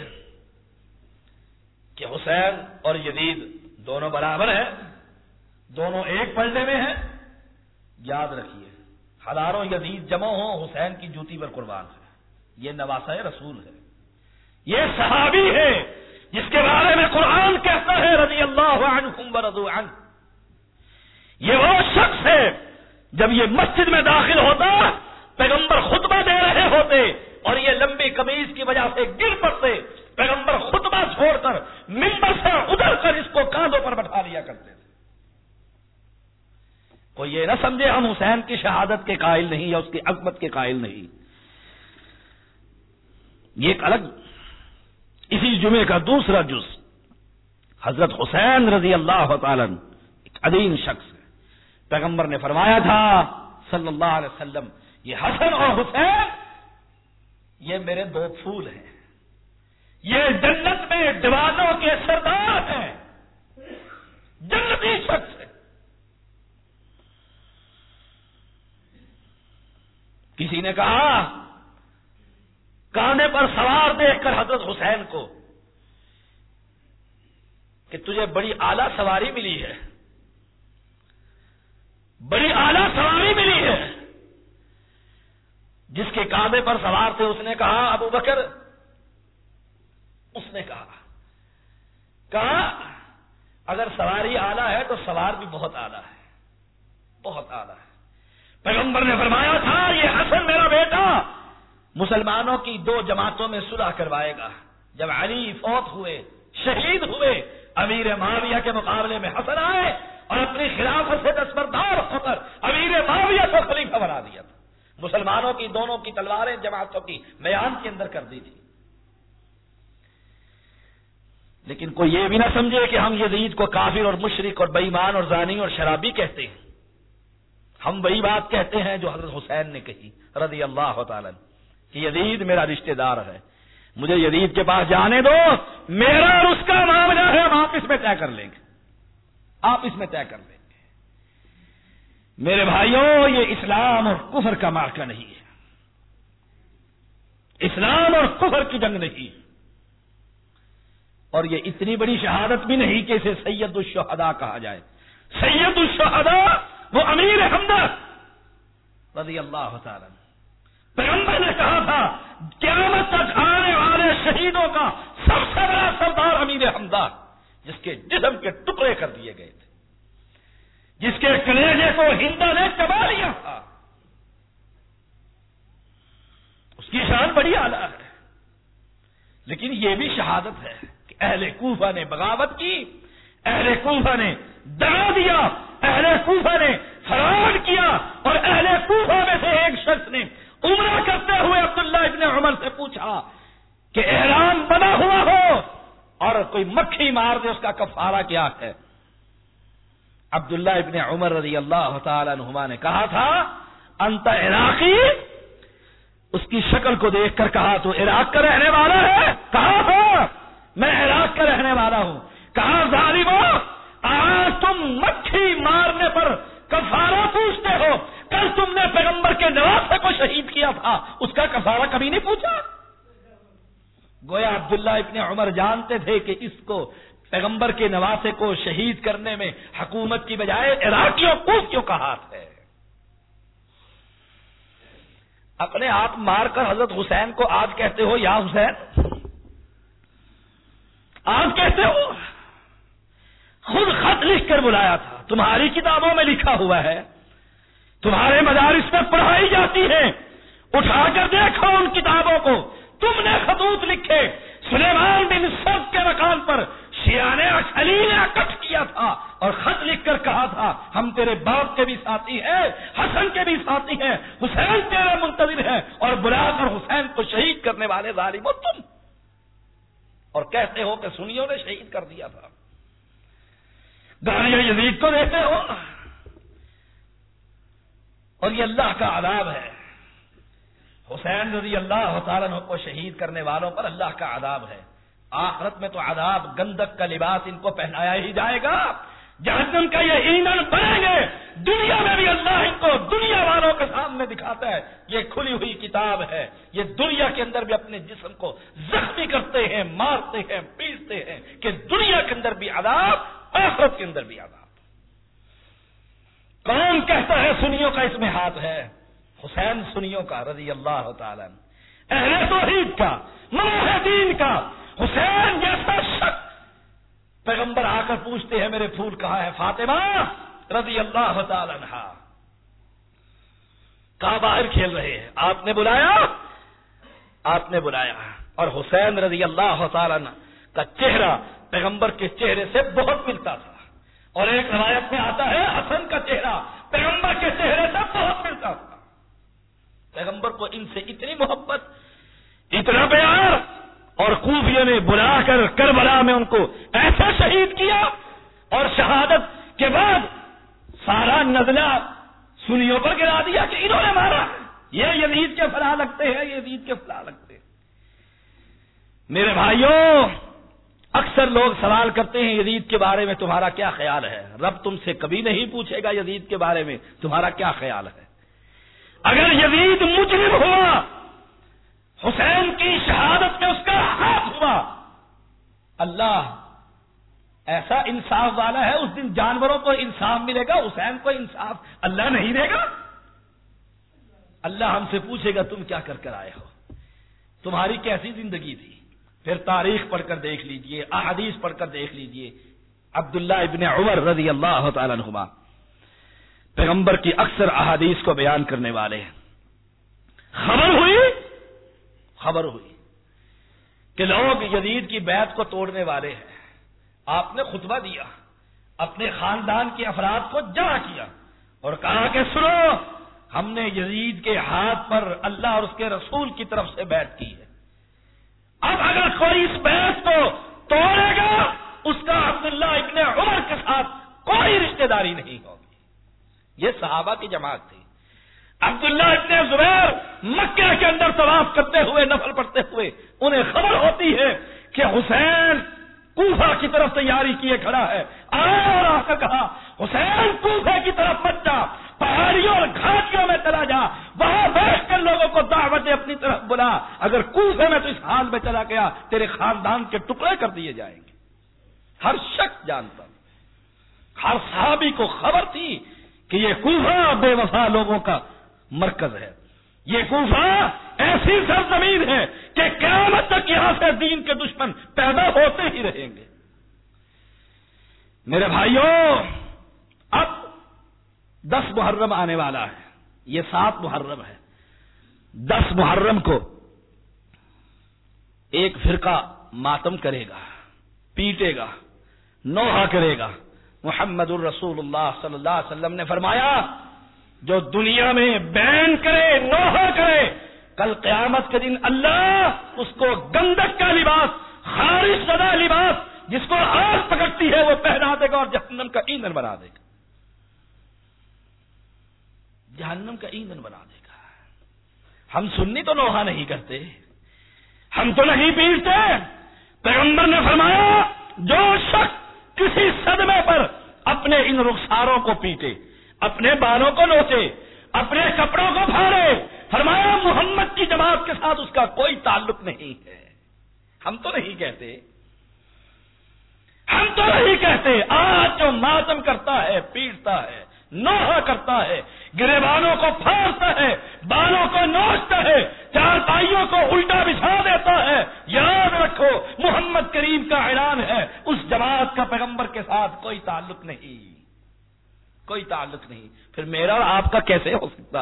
کہ حسین اور یزید دونوں برابر ہیں، دونوں ایک پلڑے میں ہیں، یاد رکھیے ہزاروں یزید جمع ہوں حسین کی جوتی پر قربان ہے. یہ نواسہ رسول ہے، یہ صحابی ہے جس کے بارے میں قرآن کہتا ہے رضی اللہ عنہم ورضوا عنہ. یہ وہ شخص ہے جب یہ مسجد میں داخل ہوتا پیغمبر خطبہ دے رہے ہوتے اور یہ لمبی قمیض کی وجہ سے گر پڑتے، پیغمبر خطبہ چھوڑ کر ممبر سے ادھر کر اس کو کاندھوں پر بٹھا لیا کرتے تھے. کوئی یہ نہ سمجھے ہم حسین کی شہادت کے قائل نہیں یا اس کی عظمت کے قائل نہیں. یہ ایک الگ، اسی جمعے کا دوسرا جز، حضرت حسین رضی اللہ تعالی عنہ ایک عظیم شخص ہے. پیغمبر نے فرمایا تھا صلی اللہ علیہ وسلم، یہ حسن اور حسین یہ میرے دو پھول ہیں، یہ جنت میں دیوانوں کے سردار ہیں، جنتی شخص ہے. کسی نے کہا کانے پر سوار دیکھ کر حضرت حسین کو کہ تجھے بڑی اعلیٰ سواری ملی ہے، بڑی اعلیٰ سواری ملی ہے. جس کے کعبے پر سوار تھے اس نے کہا ابو بکر، اس نے کہا کہا اگر سواری اعلیٰ ہے تو سوار بھی بہت اعلیٰ ہے، بہت اعلیٰ ہے. پیغمبر نے فرمایا تھا یہ حسن میرا بیٹا مسلمانوں کی دو جماعتوں میں صلح کروائے گا. جب علی فوت ہوئے، شہید ہوئے، امیر معاویہ کے مقابلے میں حسن آئے اور اپنی خلافت سے دستبردار ہو کر امیر معاویہ کو خلیفہ بنا دیا تھا. مسلمانوں کی دونوں کی تلواریں جماعتوں کی میان کے اندر کر دی تھی. لیکن کوئی یہ بھی نہ سمجھے کہ ہم یزید کو کافر اور مشرک اور بے ایمان اور زانی اور شرابی کہتے ہیں. ہم وہی بات کہتے ہیں جو حضرت حسین نے کہی رضی اللہ تعالی کہ یزید میرا رشتہ دار ہے، مجھے یزید کے پاس جانے دو، میرا اور اس کا معاملہ ہے، ہم آپس میں طے کر لیں گے، آپس میں طے کر لیں گے. میرے بھائیوں، یہ اسلام اور کفر کا معرکہ نہیں ہے، اسلام اور کفر کی جنگ نہیں، اور یہ اتنی بڑی شہادت بھی نہیں کہ اسے سید الشہداء کہا جائے. سید الشہداء وہ امیر حمزہ رضی اللہ تعالی. پیغمبر نے کہا تھا قیامت تک آنے والے شہیدوں کا سب سے بڑا سردار امیر حمزہ، جس کے جسم کے ٹکڑے کر دیے گئے تھے، جس کے کلیجے کو ہندا نے چبا لیا تھا. اس کی شان بڑی اعلیٰ ہے. لیکن یہ بھی شہادت ہے کہ اہل کوفہ نے بغاوت کی، اہل کوفہ نے دگا دیا، اہل کوفہ نے فرار کیا، اور اہل کوفہ میں سے ایک شخص نے عمرہ کرتے ہوئے عبداللہ ابن عمر سے پوچھا کہ احرام بنا ہوا ہو اور کوئی مکھی مار دے اس کا کفارہ کیا ہے. عبداللہ ابن عمر رضی اللہ تعالی عنہما نے کہا تھا انت عراقی، اس کی شکل کو دیکھ کر کہا تو عراق کا رہنے والا ہے؟ کہا ہاں میں عراق کا رہنے والا ہوں. کہا ظالمو، آج تم مکھی مارنے پر کفارہ پوچھتے ہو، کل تم نے پیغمبر کے نواسے کو شہید کیا تھا، اس کا کفارہ کبھی نہیں پوچھا. گویا عبداللہ ابن عمر جانتے تھے کہ اس کو پیغمبر کے نواسے کو شہید کرنے میں حکومت کی بجائے عراقیوں کوفیوں کا ہاتھ ہے. اپنے آپ مار کر حضرت حسین کو آج کہتے ہو یا حسین، آج کہتے ہو. خود خط لکھ کر بلایا تھا، تمہاری کتابوں میں لکھا ہوا ہے، تمہارے مدارس میں پڑھائی جاتی ہے، اٹھا کر دیکھو ان کتابوں کو. تم نے خطوط لکھے، سلیمان بن سرد کے مکان پر شیعہ نے علی نے اکٹھ کیا تھا اور خط لکھ کر کہا تھا ہم تیرے باپ کے بھی ساتھی ہیں، حسن کے بھی ساتھی ہیں، حسین تیرے منتظر ہیں، اور بلا کر حسین کو شہید کرنے والے ظالمو تم، اور کہتے ہو کہ سنیوں نے شہید کر دیا تھا. گالیاں یزید کو دیتے ہو. اور یہ اللہ کا عذاب ہے. حسین رضی اللہ تعالیٰ عنہ کو شہید کرنے والوں پر اللہ کا عذاب ہے. آخرت میں تو عذاب گندک کا لباس ان کو پہنایا ہی جائے گا، جہنم کا یہ ایندھن بنیں گے. دنیا میں بھی اللہ ان کو دنیا والوں کے سامنے دکھاتا ہے یہ کھلی ہوئی کتاب ہے. یہ دنیا کے اندر بھی اپنے جسم کو زخمی کرتے ہیں، مارتے ہیں، پیستے ہیں کہ دنیا کے اندر بھی عذاب، آخرت کے اندر بھی عذاب. کون کہتا ہے سنیوں کا اس میں ہاتھ ہے؟ حسین سنیوں کا رضی اللہ تعالی، اہل توحید کا، موحدین کا. حسین جیسا شخص پیغمبر آ کر پوچھتے ہیں میرے پھول کہاں ہے؟ فاطمہ رضی اللہ تعالی عنہا کہاں باہر کھیل رہے ہیں، آپ نے بلایا، آپ نے بلایا. اور حسین رضی اللہ تعالی عنہ کا چہرہ پیغمبر کے چہرے سے بہت ملتا تھا. اور ایک روایت میں آتا ہے حسن کا چہرہ پیغمبر کے چہرے سے بہت ملتا تھا. پیغمبر کو ان سے اتنی محبت، اتنا پیار، اور کوفیوں نے بلا کر کربلا میں ان کو ایسا شہید کیا، اور شہادت کے بعد سارا نزلہ سنیوں پر گرا دیا کہ انہوں نے مارا، یہ یزید کے فلاں لگتے ہیں، یزید کے فلاں لگتے ہیں. میرے بھائیوں، اکثر لوگ سوال کرتے ہیں یزید کے بارے میں تمہارا کیا خیال ہے؟ رب تم سے کبھی نہیں پوچھے گا یزید کے بارے میں تمہارا کیا خیال ہے. اگر یزید مجھ اللہ ایسا انصاف والا ہے، اس دن جانوروں کو انصاف ملے گا، حسین کو انصاف اللہ نہیں دے گا؟ اللہ ہم سے پوچھے گا تم کیا کر کر آئے ہو، تمہاری کیسی زندگی تھی؟ پھر تاریخ پڑھ کر دیکھ لیجئے، احادیث پڑھ کر دیکھ لیجئے. عبداللہ ابن عمر رضی اللہ تعالیٰ عنہما پیغمبر کی اکثر احادیث کو بیان کرنے والے ہیں. خبر ہوئی خبر ہوئی کہ لوگ یزید کی بیعت کو توڑنے والے ہیں. آپ نے خطبہ دیا، اپنے خاندان کے افراد کو جمع کیا اور کہا کہ سنو، ہم نے یزید کے ہاتھ پر اللہ اور اس کے رسول کی طرف سے بیعت کی ہے. اب اگر کوئی اس بیعت کو توڑے گا، اس کا عبداللہ ابن عمر کے ساتھ کوئی رشتہ داری نہیں ہوگی. یہ صحابہ کی جماعت تھی. عبداللہ ابن زبیر مکہ کے اندر طواف کرتے ہوئے، نفل پڑھتے ہوئے انہیں خبر ہوتی ہے کہ حسین کوفہ کی طرف تیاری کیے کھڑا ہے. اور آ کر کہا حسین کوفہ کی طرف مت جا، پہاڑیوں اور گھاٹیوں میں چلا جا، وہاں بیٹھ کر لوگوں کو دعوت اپنی طرف بلا. اگر کوفے میں تو اس حال میں چلا گیا تیرے خاندان کے ٹکڑے کر دیے جائیں گے. ہر شخص جانتا، ہر صحابی کو خبر تھی کہ یہ کوفہ بے وفا لوگوں کا مرکز ہے. یہ کوفہ ایسی سرزمین ہے کہ قیامت تک یہاں سے دین کے دشمن پیدا ہوتے ہی رہیں گے. میرے بھائیوں، اب دس محرم آنے والا ہے. یہ سات محرم ہے. دس محرم کو ایک فرقہ ماتم کرے گا، پیٹے گا، نوحہ کرے گا. محمد الرسول اللہ صلی اللہ علیہ وسلم نے فرمایا جو دنیا میں بین کرے، نوحہ کرے، کل قیامت کے دن اللہ اس کو گندک کا لباس، خارش زدہ لباس جس کو آگ پکڑتی ہے وہ پہنا دے گا اور جہنم کا ایندھن بنا دے گا. جہنم کا ایندھن بنا دے گا. ہم سنی تو نوحہ نہیں کرتے، ہم تو نہیں پیٹتے. پیغمبر نے فرمایا جو شخص کسی صدمے پر اپنے ان رخساروں کو پیٹے، اپنے بالوں کو نوچے، اپنے کپڑوں کو پھاڑے، فرمایا محمد کی جماعت کے ساتھ اس کا کوئی تعلق نہیں ہے. ہم تو نہیں کہتے، ہم تو نہیں کہتے. آج جو ماتم کرتا ہے، پیٹتا ہے، نوحہ کرتا ہے، گریبانوں کو پھاڑتا ہے، بالوں کو نوچتا ہے، چار پائیوں کو الٹا بچھا دیتا ہے، یاد رکھو محمد کریم کا اعلان ہے اس جماعت کا پیغمبر کے ساتھ کوئی تعلق نہیں، کوئی تعلق نہیں. پھر میرا اور آپ کا کیسے ہو سکتا؟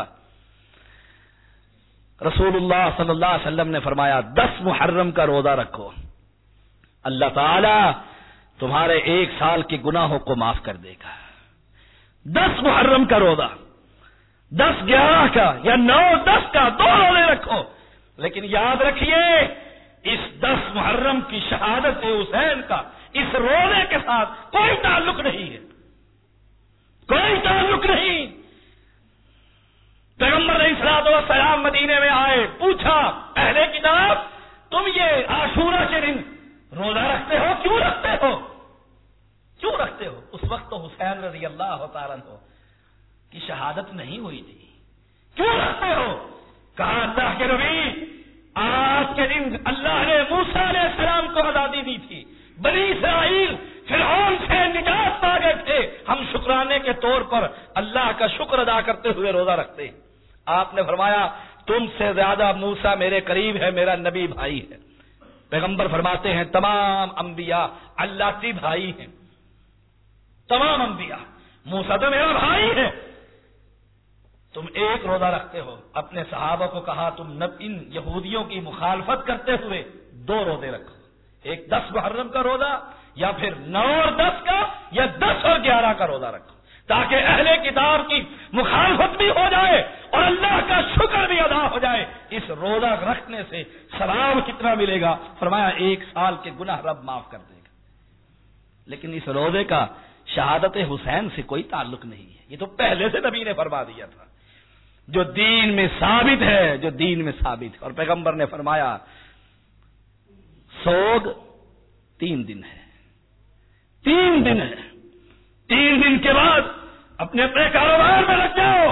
رسول اللہ صلی اللہ علیہ وسلم نے فرمایا دس محرم کا روزہ رکھو، اللہ تعالی تمہارے ایک سال کے گناہوں کو معاف کر دے گا. دس محرم کا روزہ، دس گیارہ کا یا نو دس کا دو روزے رکھو، لیکن یاد رکھیے اس دس محرم کی شہادت حسین کا اس روزے کے ساتھ کوئی تعلق نہیں ہے، کوئی تعلق نہیں. پیغمبر علیہ الصلوۃ والسلام مدینے میں آئے، پوچھا اہل کتاب تم یہ عاشورہ کے دن روزہ رکھتے ہو، کیوں رکھتے ہو، کیوں رکھتے ہو؟ اس وقت تو حسین رضی اللہ تعالیٰ عنہ کی شہادت نہیں ہوئی تھی، کیوں رکھتے ہو؟ کہا اللہ کے نبی آج کے دن اللہ نے موسیٰ علیہ السلام کو آزادی دی تھی، بنی اسرائیل فرعون سے نجات پا گئے تھے، ہم شکرانے کے طور پر اللہ کا شکر ادا کرتے ہوئے روزہ رکھتے. آپ نے فرمایا تم سے زیادہ موسیٰ میرے قریب ہے، میرا نبی بھائی ہے. پیغمبر فرماتے ہیں تمام انبیاء اللہ کے بھائی ہیں، تمام انبیاء. موسیٰ تو میرا بھائی ہے. تم ایک روزہ رکھتے ہو. اپنے صحابہ کو کہا تم ان یہودیوں کی مخالفت کرتے ہوئے دو روزے رکھو، ایک دس محرم کا روزہ یا پھر نو اور دس کا یا دس اور گیارہ کا روزہ رکھو، تاکہ اہل کتاب کی مخالفت بھی ہو جائے اور اللہ کا شکر بھی ادا ہو جائے. اس روزہ رکھنے سے ثواب کتنا ملے گا؟ فرمایا ایک سال کے گناہ رب معاف کر دے گا. لیکن اس روزے کا شہادت حسین سے کوئی تعلق نہیں ہے. یہ تو پہلے سے نبی نے فرما دیا تھا، جو دین میں ثابت ہے، جو دین میں ثابت ہے. اور پیغمبر نے فرمایا سوگ تین دن ہے، تین دن ہے، تین دن کے بعد اپنے اپنے کاروبار میں لگ جاؤ،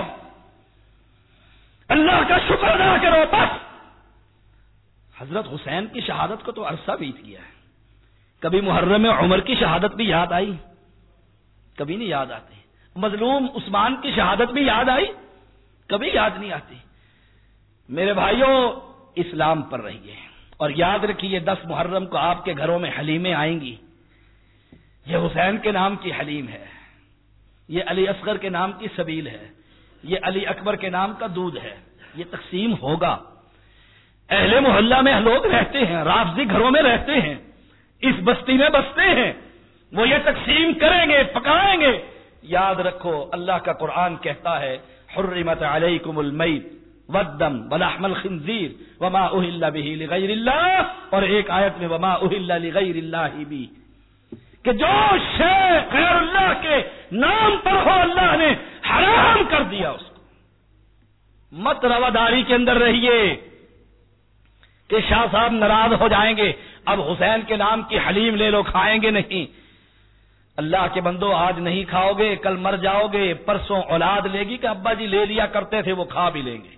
اللہ کا شکر ادا کرو. بس حضرت حسین کی شہادت کو تو عرصہ بیت گیا ہے، کبھی محرم میں عمر کی شہادت بھی یاد آئی؟ کبھی نہیں یاد آتی. مظلوم عثمان کی شہادت بھی یاد آئی؟ کبھی یاد نہیں آتی. میرے بھائیوں، اسلام پر رہیے اور یاد رکھیے دس محرم کو آپ کے گھروں میں حلیمیں آئیں گی. یہ حسین کے نام کی حلیم ہے، یہ علی اصغر کے نام کی سبیل ہے، یہ علی اکبر کے نام کا دودھ ہے. یہ تقسیم ہوگا. اہل محلہ میں لوگ رہتے ہیں، رافضی گھروں میں رہتے ہیں، اس بستی میں بستے ہیں، وہ یہ تقسیم کریں گے، پکائیں گے. یاد رکھو اللہ کا قرآن کہتا ہے حرمت علیکم المیت والدم ولحم الخنزیر وما اہل بہ لغیر اللہ، اور ایک آیت میں وما اہل لغیر اللہ بھی، کہ جو شے غیر اللہ کے نام پر ہو اللہ نے حرام کر دیا اس کو. مت رواداری کے اندر رہیے کہ شاہ صاحب ناراض ہو جائیں گے، اب حسین کے نام کی حلیم لے لو، کھائیں گے نہیں. اللہ کے بندو آج نہیں کھاؤ گے کل مر جاؤ گے، پرسوں اولاد لے گی کہ ابا جی لے لیا کرتے تھے، وہ کھا بھی لیں گے.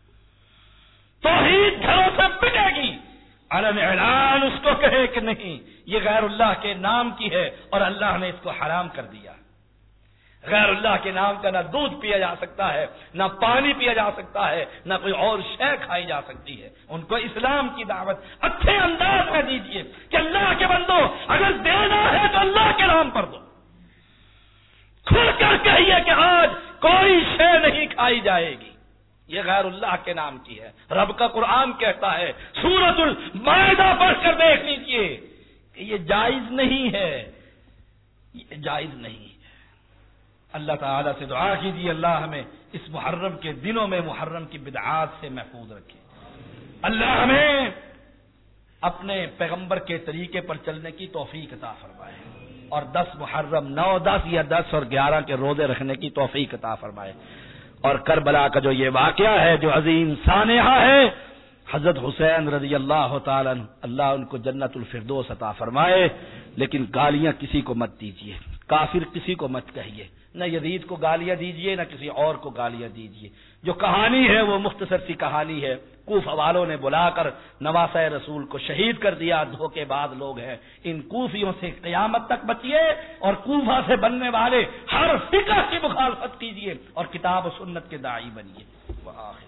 توحید گھروں سے مٹے گی. علم اعلان اس کو کہے کہ نہیں یہ غیر اللہ کے نام کی ہے اور اللہ نے اس کو حرام کر دیا. غیر اللہ کے نام کا نہ دودھ پیا جا سکتا ہے، نہ پانی پیا جا سکتا ہے، نہ کوئی اور شے کھائی جا سکتی ہے. ان کو اسلام کی دعوت اچھے انداز میں دیجیے کہ اللہ کے بندو اگر دینا ہے تو اللہ کے نام پر دو. کھل کر کہیے کہ آج کوئی شے نہیں کھائی جائے گی، یہ غیر اللہ کے نام کی ہے. رب کا قرآن کہتا ہے سورۃ المائدہ پڑھ کر دیکھ لیجیے کہ یہ جائز نہیں ہے، یہ جائز نہیں ہے. اللہ تعالیٰ سے دعا کیجیے اللہ ہمیں اس محرم کے دنوں میں محرم کی بدعات سے محفوظ رکھے. اللہ ہمیں اپنے پیغمبر کے طریقے پر چلنے کی توفیق عطا فرمائے اور دس محرم نو دس یا دس اور گیارہ کے روزے رکھنے کی توفیق عطا فرمائے. اور کربلا کا جو یہ واقعہ ہے جو عظیم سانحہ ہے حضرت حسین رضی اللہ تعالیٰ اللہ ان کو جنت الفردوس عطا فرمائے. لیکن گالیاں کسی کو مت دیجیے، کافر کسی کو مت کہیے، نہ یزید کو گالیاں دیجیے نہ کسی اور کو گالیاں دیجیے. جو کہانی ہے وہ مختصر سی کہانی ہے. کوفہ والوں نے بلا کر نواسہ رسول کو شہید کر دیا، دھوکے باز لوگ ہیں. ان کوفیوں سے قیامت تک بچیے اور کوفہ سے بننے والے ہر فقہ کی مخالفت کیجیے اور کتاب و سنت کے داعی بنیے. وآخر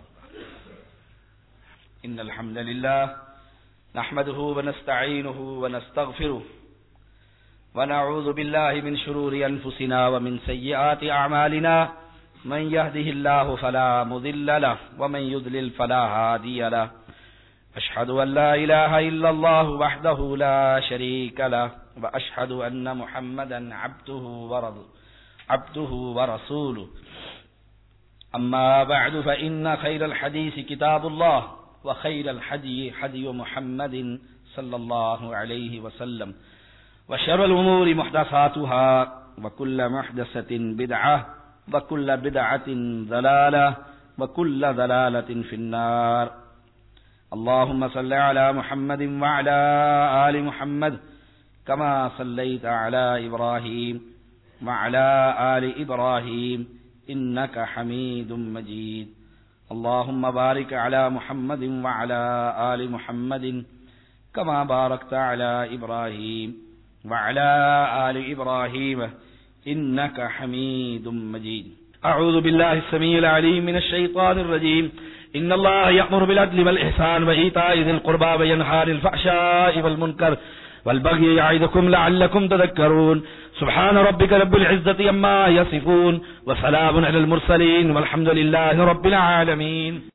ان الحمد للہ نحمده ونستعینه ونستغفره ونعوذ بالله من شرور انفسنا ومن سيئات اعمالنا من يهده الله فلا مضل له ومن يضلل فلا هادي له. اشهد ان لا اله الا الله وحده لا شريك له واشهد ان محمدا عبده ورسوله عبده ورسوله. اما بعد فان خير الحديث كتاب الله وخير الهدي هدي محمد صلى الله عليه وسلم وشر الأمور محدثاتها وكل محدثة بدعة وكل بدعة ضلالة وكل ضلالة في النار. اللهم صل على محمد وعلى آل محمد كما صليت على إبراهيم وعلى آل إبراهيم إنك حميد مجيد. اللهم بارك على محمد وعلى آل محمد كما باركت على إبراهيم وعلى آل إبراهيم إنك حميد مجيد. أعوذ بالله السميع العليم من الشيطان الرجيم. إن الله يأمر بالعدل والإحسان وإيتاء ذي القربى وينهى عن الفحشاء والمنكر والبغي يعظكم لعلكم تذكرون. سبحان ربك رب العزة عما يصفون وسلام على المرسلين والحمد لله رب العالمين.